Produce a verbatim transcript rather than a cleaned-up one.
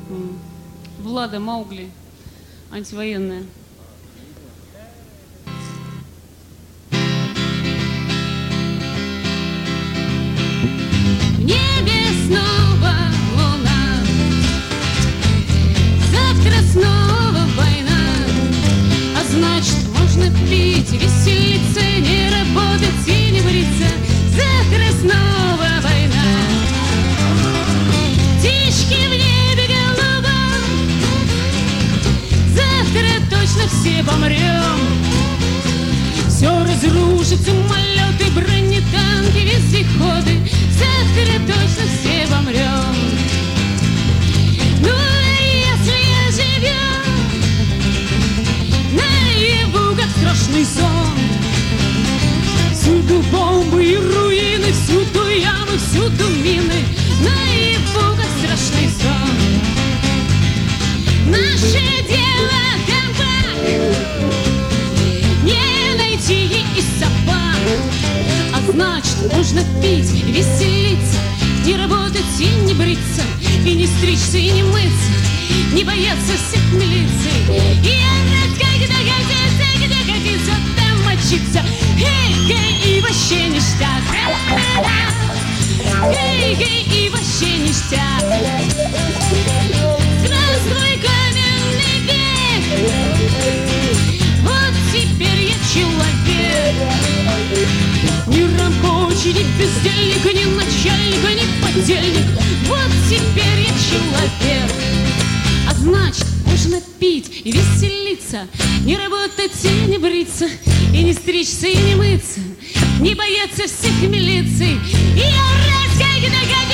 Влада Маугли, антивоенная. В небе снова луна, завтра снова война, а значит, можно пить, веселиться, не работать и не бриться. Завтра снова война. Птички в небе голубом, завтра точно все помрем. Все разрушится, самолеты, бронетанки, вездеходы. Завтра точно все помрем. Ну, а если я живем наяву, как страшный сон, всюду бомбы и руины, всюду ямы, всюду мины, наяву, как страшный сон. Наше дело табак, не найти и собак, а значит, нужно пить, веселиться, не работать и не бриться, и не стричься, и не мыться, не бояться всех милиций. И орать, когда годится, где годится, там мочиться. Эй-гей, и вообще ништяк. Эй-гей, и вообще ништяк. Здравствуй, каменный век, вот теперь я человек. Ни рабочий, ни бездельник, ни начальник, ни подельник, вот теперь я человек. А значит, можно пить и веселиться, не работать и не бриться, и не стричься, и не мыться, не бояться всех милиций. И орать, когда